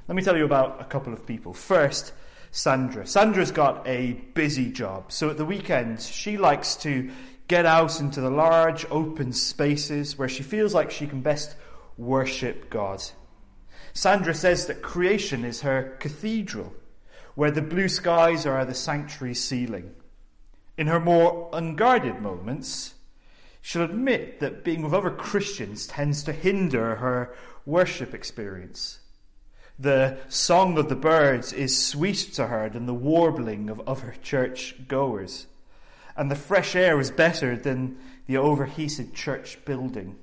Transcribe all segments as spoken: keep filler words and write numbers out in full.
Let me tell you about a couple of people. First, Sandra. Sandra's got a busy job, so at the weekends she likes to get out into the large open spaces where she feels like she can best worship God. Sandra says that creation is her cathedral, where the blue skies are the sanctuary ceiling. In her more unguarded moments, she'll admit that being with other Christians tends to hinder her worship experience. The song of the birds is sweeter to her than the warbling of other church goers. And the fresh air is better than the overheated church building.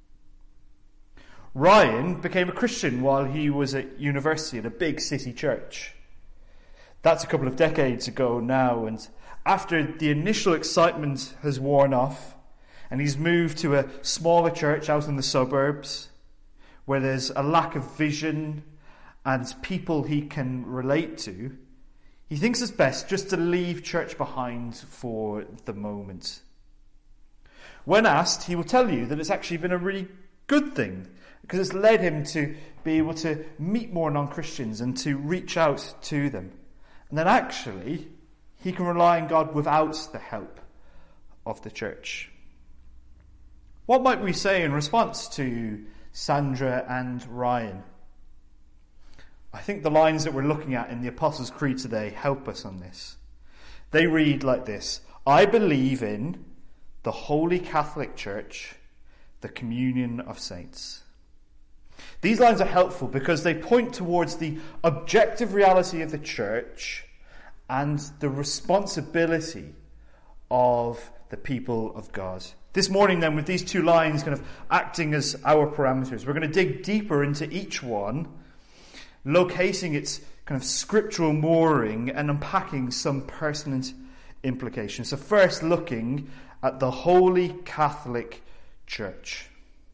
Ryan became a Christian while he was at university at a big city church. That's a couple of decades ago now, and after the initial excitement has worn off, and he's moved to a smaller church out in the suburbs, where there's a lack of vision and people he can relate to, he thinks it's best just to leave church behind for the moment. When asked, he will tell you that it's actually been a really good thing, because it's led him to be able to meet more non-Christians and to reach out to them. And then actually, he can rely on God without the help of the church. What might we say in response to Sandra and Ryan? I think the lines that we're looking at in the Apostles' Creed today help us on this. They read like this: I believe in the Holy Catholic Church, the communion of saints. These lines are helpful because they point towards the objective reality of the church and the responsibility of the people of God. This morning then, with these two lines kind of acting as our parameters, we're going to dig deeper into each one, locating its kind of scriptural mooring and unpacking some pertinent implications. So first, looking at the Holy Catholic Church.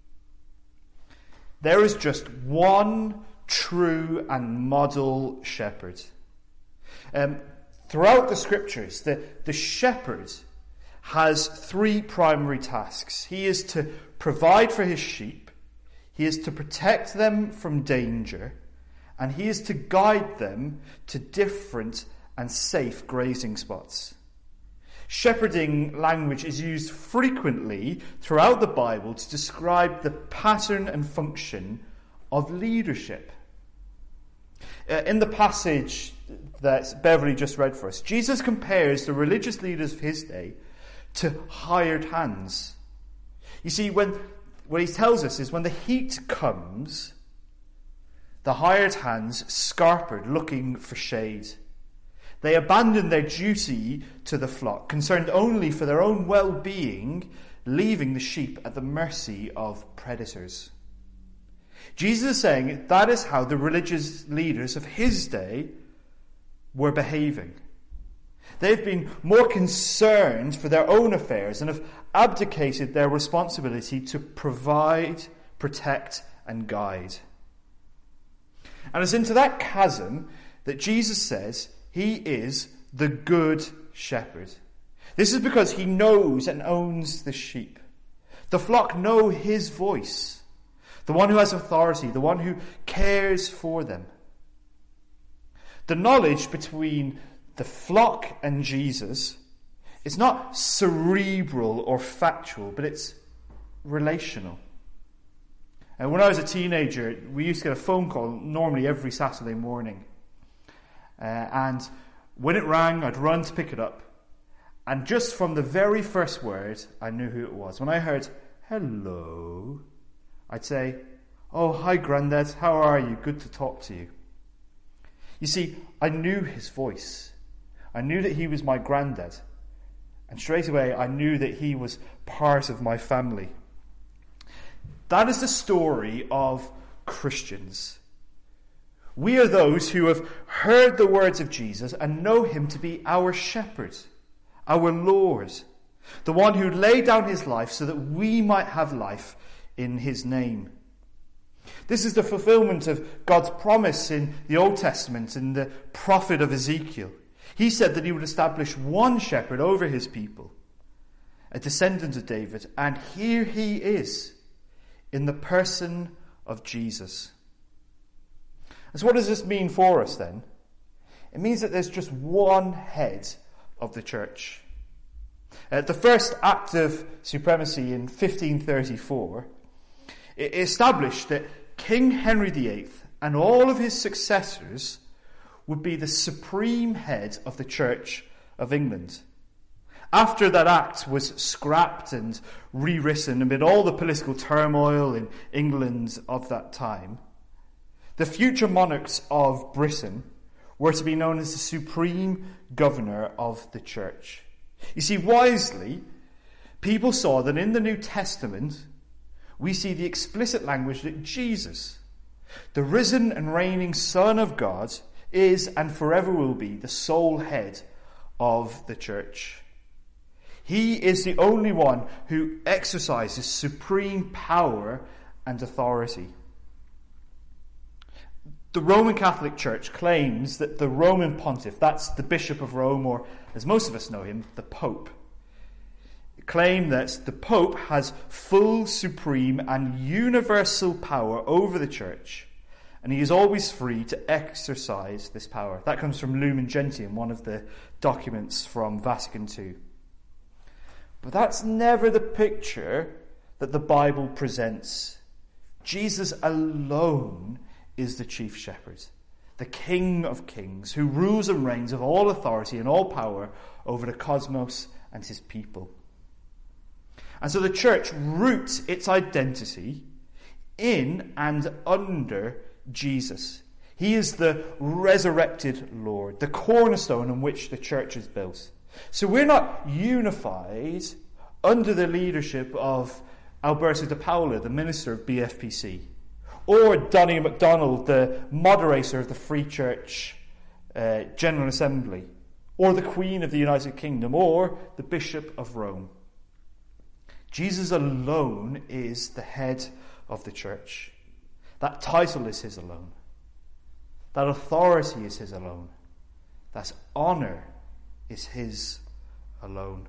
There is just one true and model shepherd. Um, throughout the scriptures, the, the shepherd has three primary tasks. He is to provide for his sheep, he is to protect them from danger, and he is to guide them to different and safe grazing spots. Shepherding language is used frequently throughout the Bible to describe the pattern and function of leadership. Uh, in the passage that Beverly just read for us, Jesus compares the religious leaders of his day to hired hands. You see, when what he tells us is when the heat comes, the hired hands scarpered looking for shade. They abandon their duty to the flock, concerned only for their own well-being, leaving the sheep at the mercy of predators. Jesus is saying that is how the religious leaders of his day were behaving. They've been more concerned for their own affairs and have abdicated their responsibility to provide, protect, and guide. And it's into that chasm that Jesus says he is the good shepherd. This is because he knows and owns the sheep. The flock know his voice, the one who has authority, the one who cares for them. The knowledge between the flock and Jesus is not cerebral or factual, but it's relational. And when I was a teenager, we used to get a phone call normally every Saturday morning. Uh, and when it rang, I'd run to pick it up. And just from the very first word, I knew who it was. When I heard, hello, I'd say, oh, hi, Grandad, how are you? Good to talk to you. You see, I knew his voice. I knew that he was my granddad. And straight away, I knew that he was part of my family. That is the story of Christians. We are those who have heard the words of Jesus and know him to be our shepherd, our Lord, the one who laid down his life so that we might have life in his name. This is the fulfillment of God's promise in the Old Testament in the prophet of Ezekiel. He said that he would establish one shepherd over his people, a descendant of David, and here he is in the person of Jesus. And so what does this mean for us then? It means that there's just one head of the church. Uh, the first act of supremacy in fifteen thirty-four, it established that King Henry the Eighth and all of his successors would be the supreme head of the Church of England. After that act was scrapped and rewritten amid all the political turmoil in England of that time, the future monarchs of Britain were to be known as the supreme governor of the church. You see, wisely, people saw that in the New Testament, we see the explicit language that Jesus, the risen and reigning Son of God, is and forever will be the sole head of the church. He is the only one who exercises supreme power and authority. The Roman Catholic Church claims that the Roman Pontiff, that's the Bishop of Rome, or as most of us know him, the Pope, claim that the Pope has full, supreme and universal power over the church, and he is always free to exercise this power. That comes from Lumen Gentium, one of the documents from Vatican Two. But that's never the picture that the Bible presents. Jesus alone is the chief shepherd, the King of kings, who rules and reigns with all authority and all power over the cosmos and his people. And so the church roots its identity in and under Jesus. He is the resurrected Lord, the cornerstone on which the church is built. So we're not unified under the leadership of Alberto de Paula, the minister of B F P C, or Donny MacDonald, the moderator of the Free Church uh, General Assembly, or the Queen of the United Kingdom, or the Bishop of Rome. Jesus alone is the head of the church. That title is his alone. That authority is his alone. That honour is his alone.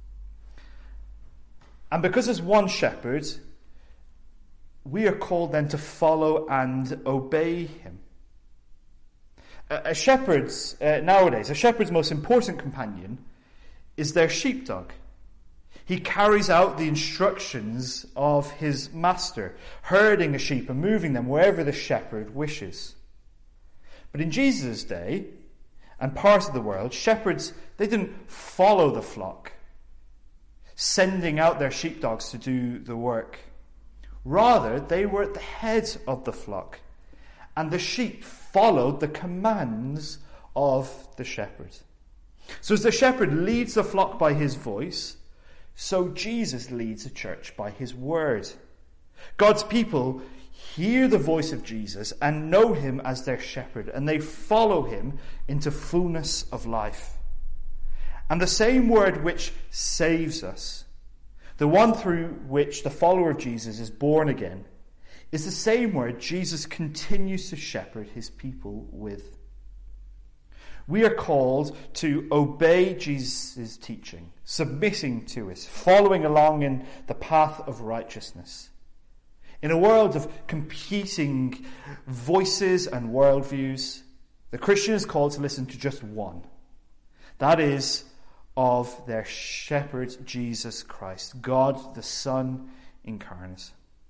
And because there's one shepherd, we are called then to follow and obey him. A, a shepherd's, uh, nowadays, a shepherd's most important companion is their sheepdog. He carries out the instructions of his master, herding the sheep and moving them wherever the shepherd wishes. But in Jesus' day, and part of the world, shepherds, they didn't follow the flock, sending out their sheepdogs to do the work. Rather, they were at the head of the flock, and the sheep followed the commands of the shepherd. So as the shepherd leads the flock by his voice, so Jesus leads the church by his word. God's people hear the voice of Jesus and know him as their shepherd, and they follow him into fullness of life. And the same word which saves us, the one through which the follower of Jesus is born again, is the same word Jesus continues to shepherd his people with. We are called to obey Jesus' teaching, submitting to it, following along in the path of righteousness. In a world of competing voices and worldviews, the Christian is called to listen to just one. That is of their shepherd, Jesus Christ, God the Son incarnate.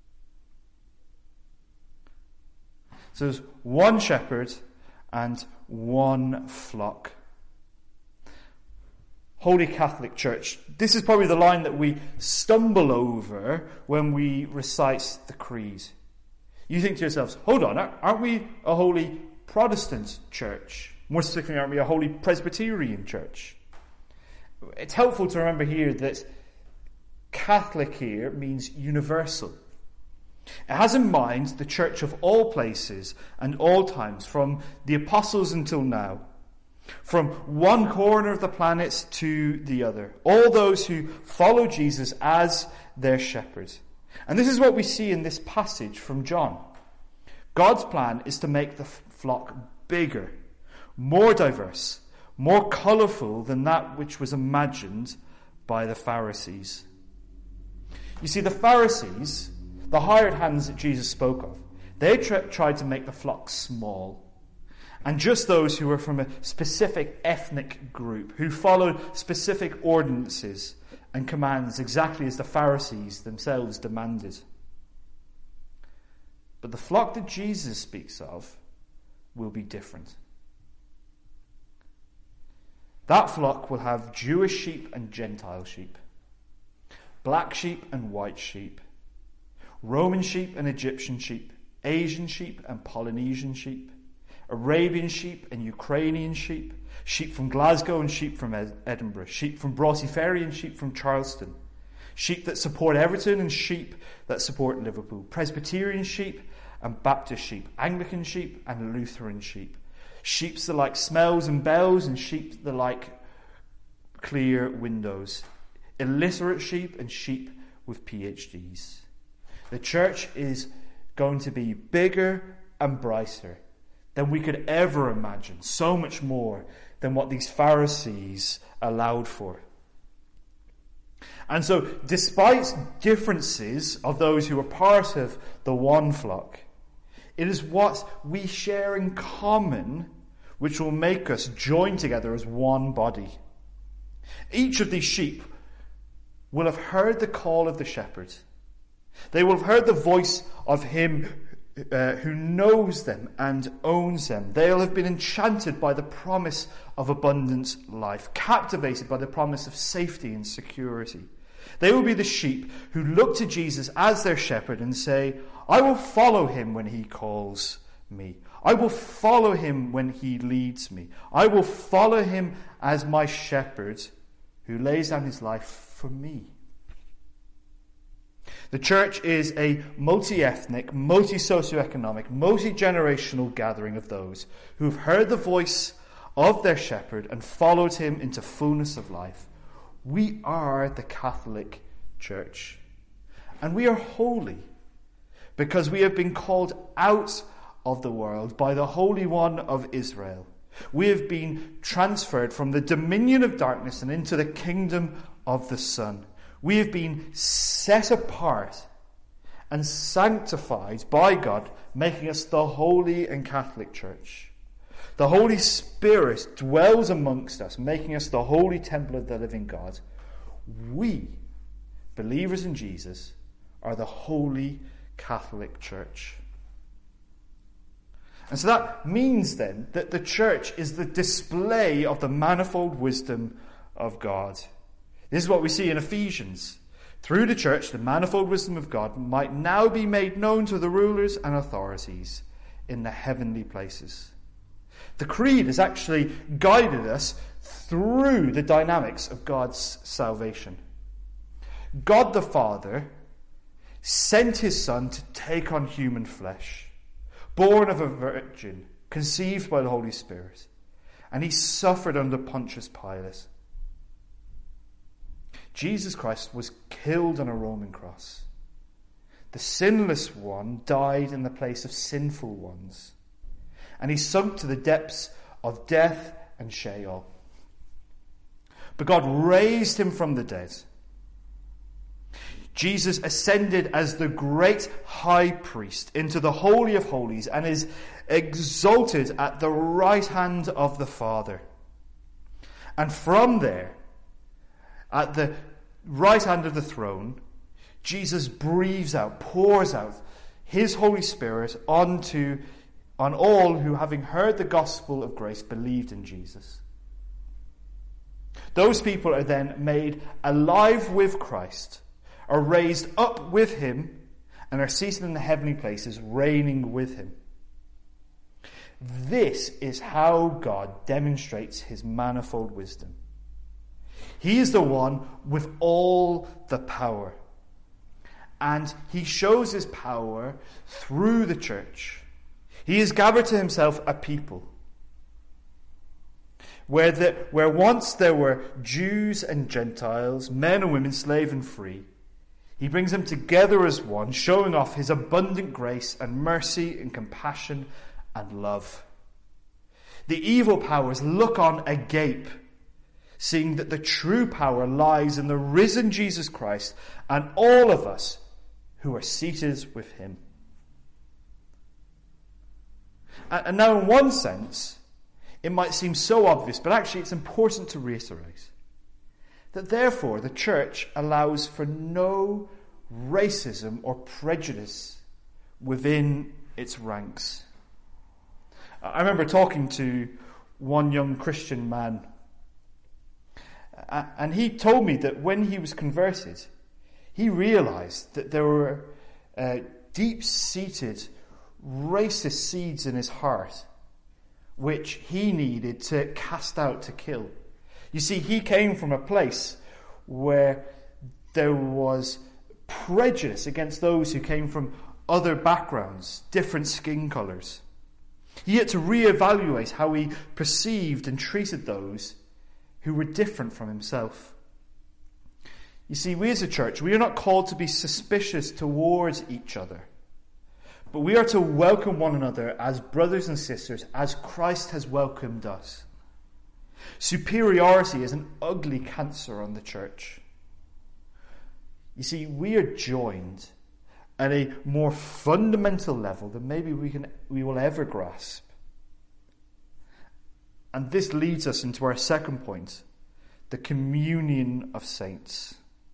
So there's one shepherd and one flock. Holy Catholic Church, this is probably the line that we stumble over when we recite the creed. You think to yourselves, hold on, aren't we a holy Protestant church? More specifically, aren't we a holy Presbyterian church? It's helpful to remember here that Catholic here means universal. It has in mind the church of all places and all times, from the apostles until now, from one corner of the planet to the other, all those who follow Jesus as their shepherd. And this is what we see in this passage from John. God's plan is to make the flock bigger, more diverse, more colourful than that which was imagined by the Pharisees. You see, the Pharisees, the hired hands that Jesus spoke of, they tr- tried to make the flock small. and just those who were from a specific ethnic group, who followed specific ordinances and commands exactly as the Pharisees themselves demanded. But the flock that Jesus speaks of will be different. That flock will have Jewish sheep and Gentile sheep, black sheep and white sheep, Roman sheep and Egyptian sheep, Asian sheep and Polynesian sheep, Arabian sheep and Ukrainian sheep, sheep from Glasgow and sheep from Ed- Edinburgh, sheep from Broughty Ferry and sheep from Charleston, sheep that support Everton and sheep that support Liverpool, Presbyterian sheep and Baptist sheep, Anglican sheep and Lutheran sheep, sheep that like smells and bells and sheep that like clear windows, illiterate sheep and sheep with P H Ds. The church is going to be bigger and brighter than we could ever imagine, so much more than what these Pharisees allowed for. And so, despite differences of those who are part of the one flock, it is what we share in common which will make us join together as one body. Each of these sheep will have heard the call of the shepherd. They will have heard the voice of him uh, who knows them and owns them. They'll have been enchanted by the promise of abundant life, captivated by the promise of safety and security. They will be the sheep who look to Jesus as their shepherd and say, I will follow him when he calls me. I will follow him when he leads me. I will follow him as my shepherd who lays down his life for me. The church is a multi-ethnic, multi-socioeconomic, multi-generational gathering of those who have heard the voice of their shepherd and followed him into fullness of life. We are the Catholic Church. And we are holy because we have been called out of the world by the Holy One of Israel. We have been transferred from the dominion of darkness and into the kingdom of the Son. We have been set apart and sanctified by God, making us the Holy and Catholic Church. The Holy Spirit dwells amongst us, making us the holy temple of the living God. We, believers in Jesus, are the Holy Catholic Church. And so that means then that the church is the display of the manifold wisdom of God. This is what we see in Ephesians. Through the church, the manifold wisdom of God might now be made known to the rulers and authorities in the heavenly places. The Creed has actually guided us through the dynamics of God's salvation. God the Father sent his Son to take on human flesh, born of a virgin, conceived by the Holy Spirit, and he suffered under Pontius Pilate. Jesus Christ was killed on a Roman cross. The sinless one died in the place of sinful ones, and he sunk to the depths of death and Sheol. But God raised him from the dead. Jesus ascended as the great high priest into the Holy of Holies and is exalted at the right hand of the Father. And from there, at the right hand of the throne, Jesus breathes out, pours out his Holy Spirit onto on all who, having heard the gospel of grace, believed in Jesus. Those people are then made alive with Christ, are raised up with him, and are seated in the heavenly places, reigning with him. This is how God demonstrates his manifold wisdom. He is the one with all the power. And he shows his power through the church. He has gathered to himself a people where, the, where once there were Jews and Gentiles, men and women, slave and free. He brings them together as one, showing off his abundant grace and mercy and compassion and love. The evil powers look on agape, seeing that the true power lies in the risen Jesus Christ and all of us who are seated with him. And now in one sense, it might seem so obvious, but actually it's important to reiterate that therefore the church allows for no racism or prejudice within its ranks. I remember talking to one young Christian man, and he told me that when he was converted, he realized that there were uh, deep-seated racist seeds in his heart which he needed to cast out, to kill. You see, he came from a place where there was prejudice against those who came from other backgrounds, different skin colours. He had to reevaluate how he perceived and treated those who were different from himself. You see, we as a church, we are not called to be suspicious towards each other, but we are to welcome one another as brothers and sisters, as Christ has welcomed us. Superiority is an ugly cancer on the church. You see, we are joined at a more fundamental level than maybe we can we will ever grasp. And this leads us into our second point, the communion of saints.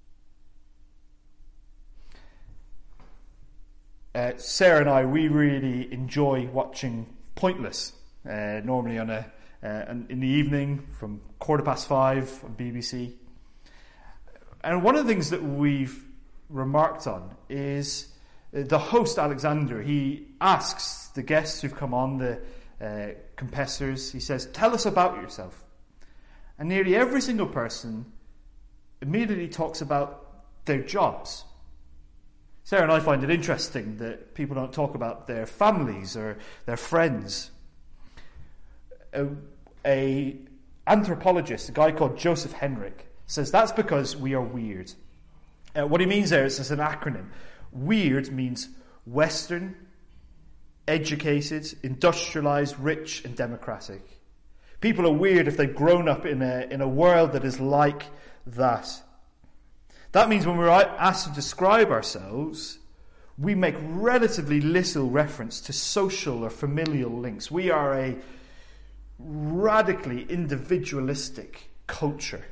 Uh, Sarah and I, we really enjoy watching Pointless, uh, normally on a uh, in the evening from quarter past five on B B C. And one of the things that we've remarked on is the host, Alexander. He asks the guests who've come on, the uh, confessors, he says, "Tell us about yourself." And nearly every single person immediately talks about their jobs. Sarah and I find it interesting that people don't talk about their families or their friends. A, a anthropologist, a guy called Joseph Henrich, says that's because we are weird. Uh, what he means there is, it's an acronym. Weird means Western, educated, industrialized, rich, and democratic. People are weird if they've grown up in a in a world that is like that. That means when we're asked to describe ourselves, we make relatively little reference to social or familial links. We are a radically individualistic culture.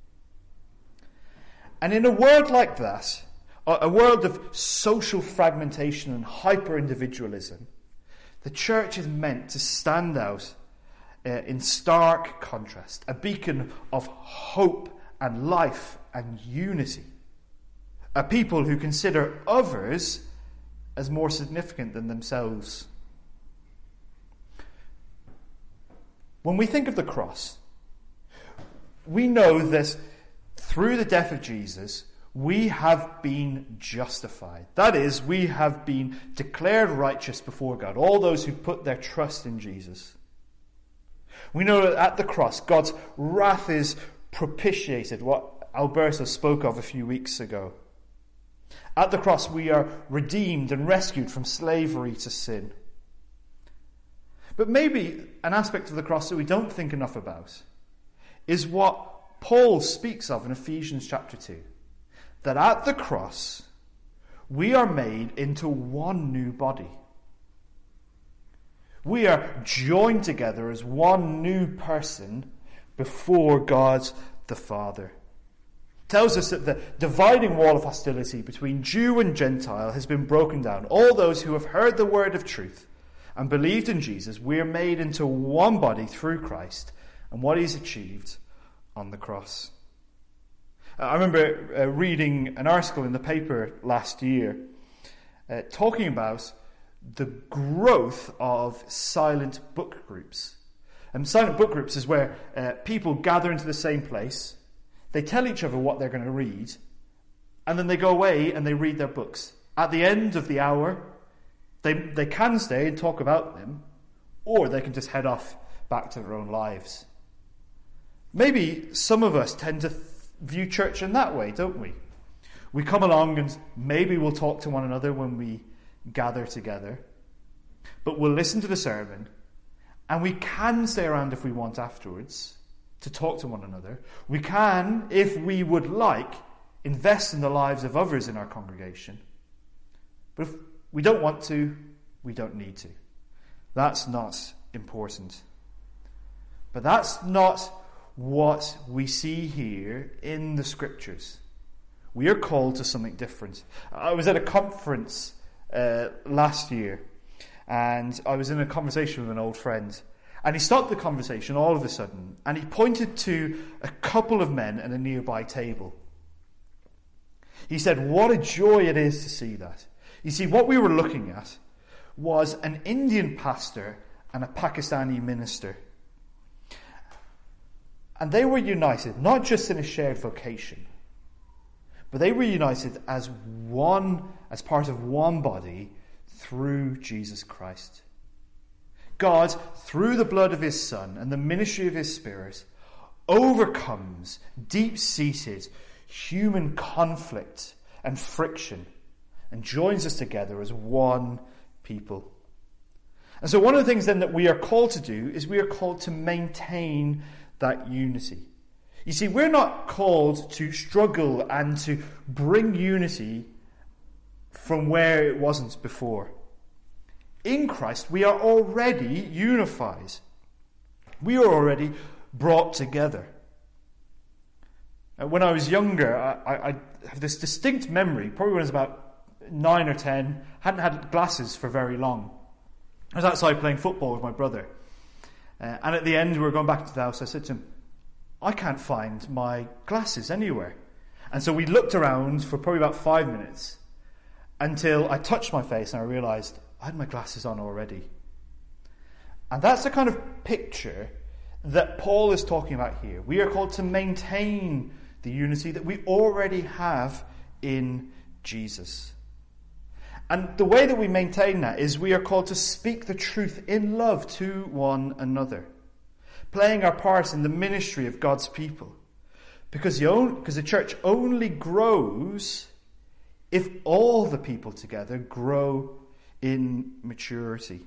And in a world like that, a world of social fragmentation and hyper-individualism, the church is meant to stand out uh, in stark contrast, a beacon of hope and life and unity. A people who consider others as more significant than themselves. When we think of the cross, we know that through the death of Jesus, we have been justified. That is, we have been declared righteous before God, all those who put their trust in Jesus. We know that at the cross, God's wrath is propitiated, what Alberto spoke of a few weeks ago. At the cross, we are redeemed and rescued from slavery to sin. But maybe an aspect of the cross that we don't think enough about is what Paul speaks of in Ephesians chapter two. That at the cross, we are made into one new body. We are joined together as one new person before God the Father. It tells us that the dividing wall of hostility between Jew and Gentile has been broken down. All those who have heard the word of truth and believed in Jesus, we are made into one body through Christ and what he's achieved on the cross. I remember uh, reading an article in the paper last year uh, talking about the growth of silent book groups. And silent book groups is where uh, people gather into the same place, they tell each other what they're going to read, and then they go away and they read their books. At the end of the hour, they they can stay and talk about them, or they can just head off back to their own lives. Maybe some of us tend to th- view church in that way, don't we? We come along and maybe we'll talk to one another when we gather together, but we'll listen to the sermon, and we can stay around if we want afterwards to talk to one another. We can, if we would like, invest in the lives of others in our congregation. But if we don't want to, we don't need to. That's not important. But that's not what we see here in the Scriptures. We are called to something different. I was at a conference uh, last year, and I was in a conversation with an old friend, and he stopped the conversation all of a sudden, and he pointed to a couple of men at a nearby table. He said, "What a joy it is to see that." You see, what we were looking at was an Indian pastor and a Pakistani minister. And they were united, not just in a shared vocation, but they were united as one, as part of one body through Jesus Christ. God, through the blood of his Son and the ministry of his Spirit, overcomes deep-seated human conflict and friction and joins us together as one people. And so one of the things then that we are called to do is we are called to maintain that unity. You see, we're not called to struggle and to bring unity from where it wasn't before. In Christ, we are already unified. We are already brought together. When I was younger, I, I have this distinct memory, probably when I was about nine or ten, hadn't had glasses for very long. I was outside playing football with my brother. Uh, and at the end, we were going back to the house. I said to him, "I can't find my glasses anywhere." And so we looked around for probably about five minutes until I touched my face and I realised I had my glasses on already. And that's the kind of picture that Paul is talking about here. We are called to maintain the unity that we already have in Jesus. And the way that we maintain that is we are called to speak the truth in love to one another, playing our part in the ministry of God's people. Because the, only, because the church only grows if all the people together grow in maturity.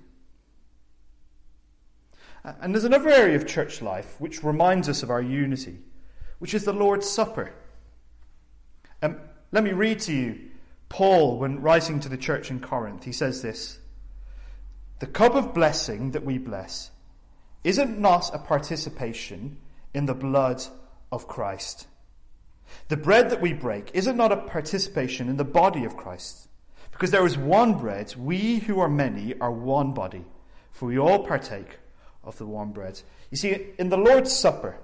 And there's another area of church life which reminds us of our unity, which is the Lord's Supper. Um, let me read to you Paul, when writing to the church in Corinth, he says this: "The cup of blessing that we bless, is it not a participation in the blood of Christ? The bread that we break, is it not a participation in the body of Christ? Because there is one bread, we who are many are one body, for we all partake of the one bread." You see, in the Lord's Supper,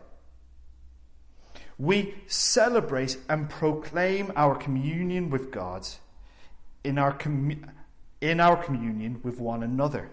we celebrate and proclaim our communion with God in our, commu- in our communion with one another.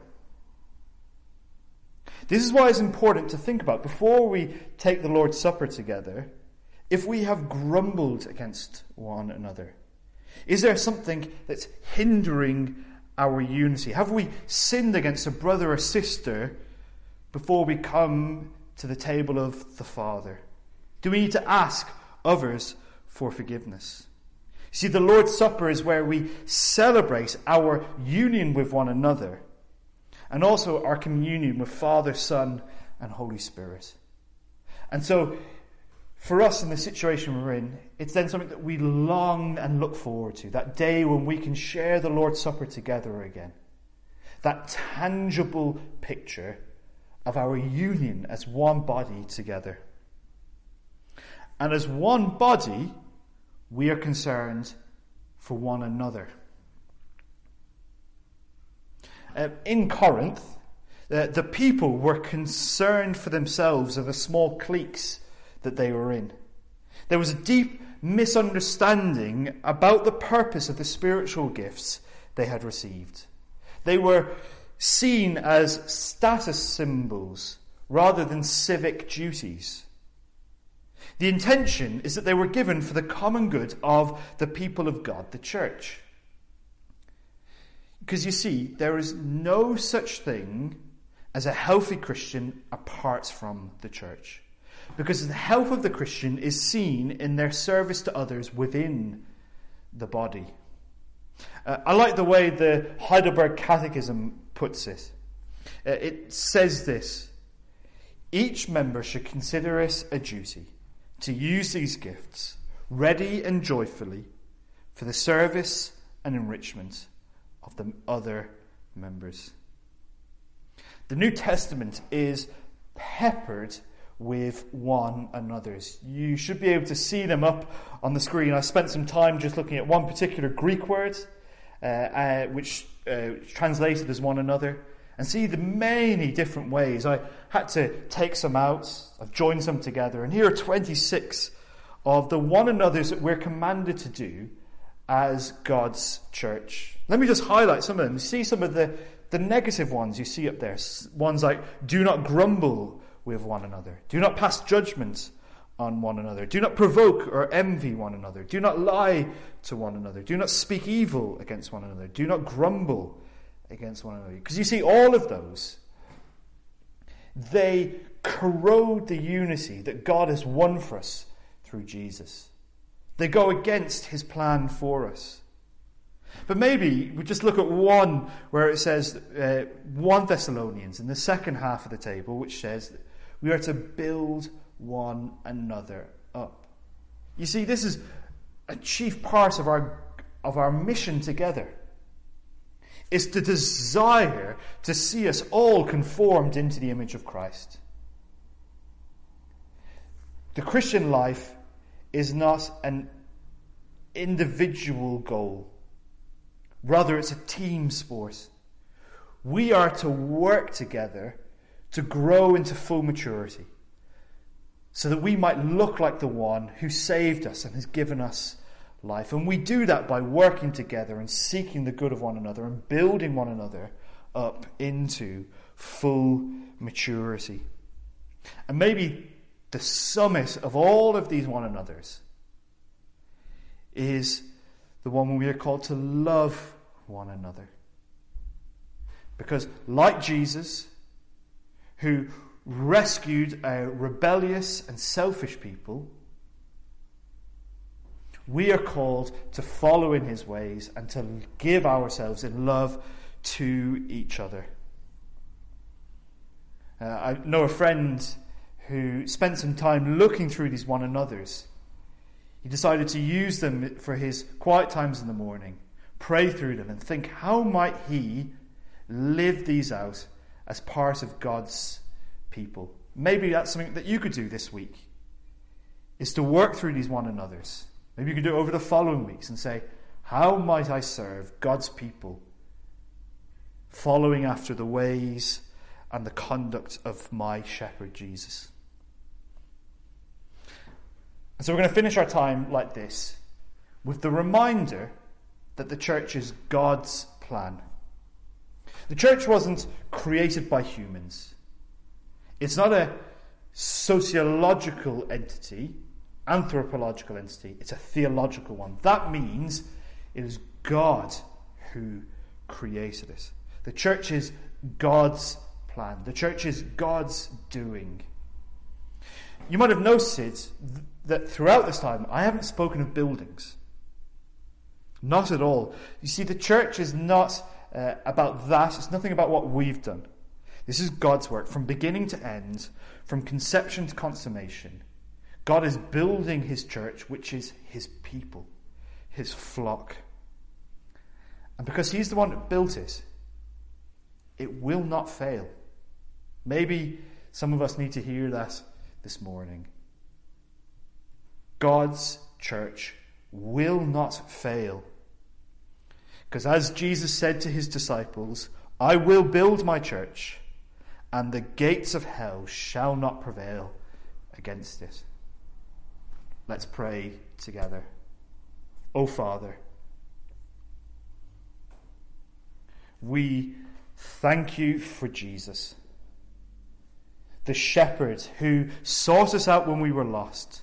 This is why it's important to think about, before we take the Lord's Supper together, if we have grumbled against one another. Is there something that's hindering our unity? Have we sinned against a brother or sister before we come to the table of the Father? Do we need to ask others for forgiveness? See, the Lord's Supper is where we celebrate our union with one another and also our communion with Father, Son, and Holy Spirit. And so, for us in the situation we're in, it's then something that we long and look forward to, that day when we can share the Lord's Supper together again. That tangible picture of our union as one body together. And as one body, we are concerned for one another. Uh, in Corinth, uh, the people were concerned for themselves of the small cliques that they were in. There was a deep misunderstanding about the purpose of the spiritual gifts they had received. They were seen as status symbols rather than civic duties. The intention is that they were given for the common good of the people of God, the church. Because you see, there is no such thing as a healthy Christian apart from the church. Because the health of the Christian is seen in their service to others within the body. Uh, I like the way the Heidelberg Catechism puts it. Uh, it says this: "Each member should consider it a duty to use these gifts ready and joyfully for the service and enrichment of the other members." The New Testament is peppered with one another's. You should be able to see them up on the screen. I spent some time just looking at one particular Greek word, uh, uh, which uh, translated as one another, and see the many different ways. I had to take some out. I've joined some together, and here are twenty-six of the one another's that we're commanded to do as God's church. Let me just highlight some of them. See some of the, the negative ones you see up there. Ones like, do not grumble with one another. Do not pass judgment on one another. Do not provoke or envy one another. Do not lie to one another. Do not speak evil against one another. Do not grumble against one another. Because you see, all of those, they corrode the unity that God has won for us through Jesus. They go against his plan for us. But maybe we just look at one where it says uh, First Thessalonians in the second half of the table, which says that we are to build one another up. You see, this is a chief part of our of our mission together. It's the desire to see us all conformed into the image of Christ. The Christian life is not an individual goal. Rather, it's a team sport. We are to work together to grow into full maturity, so that we might look like the one who saved us and has given us life. And we do that by working together and seeking the good of one another and building one another up into full maturity. And maybe the summit of all of these one another's is the one where we are called to love one another. Because like Jesus, who rescued a rebellious and selfish people, we are called to follow in his ways and to give ourselves in love to each other. Uh, I know a friend who spent some time looking through these one another's. He decided to use them for his quiet times in the morning, pray through them and think, how might he live these out as part of God's people? Maybe that's something that you could do this week, is to work through these one another's. Maybe you could do it over the following weeks and say, how might I serve God's people, following after the ways and the conduct of my shepherd Jesus? And so we're going to finish our time like this, with the reminder that the church is God's plan. The church wasn't created by humans. It's not a sociological entity, anthropological entity. It's a theological one. That means it is God who created it. The church is God's plan. The church is God's doing. You might have noticed that throughout this time, I haven't spoken of buildings. Not at all. You see, the church is not uh, about that. It's nothing about what we've done. This is God's work from beginning to end, from conception to consummation. God is building his church, which is his people, his flock. And because he's the one that built it, it will not fail. Maybe some of us need to hear that this morning. God's church will not fail. Because as Jesus said to his disciples, I will build my church, and the gates of hell shall not prevail against it. Let's pray together. O Father, we thank you for Jesus, the shepherd who sought us out when we were lost,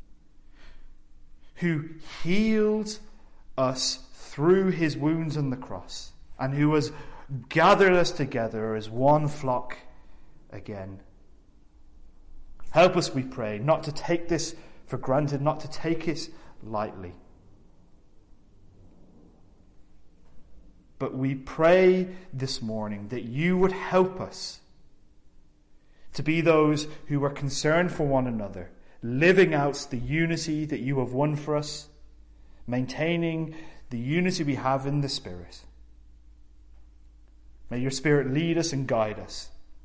who healed us through his wounds on the cross, and who has gathered us together as one flock again. Help us, we pray, not to take this for granted, not to take it lightly. But we pray this morning that you would help us to be those who are concerned for one another, living out the unity that you have won for us, maintaining the unity we have in the Spirit. May your Spirit lead us and guide us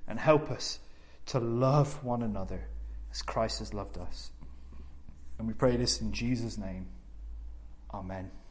and help us to love one another as Christ has loved us. And we pray this in Jesus' name. Amen.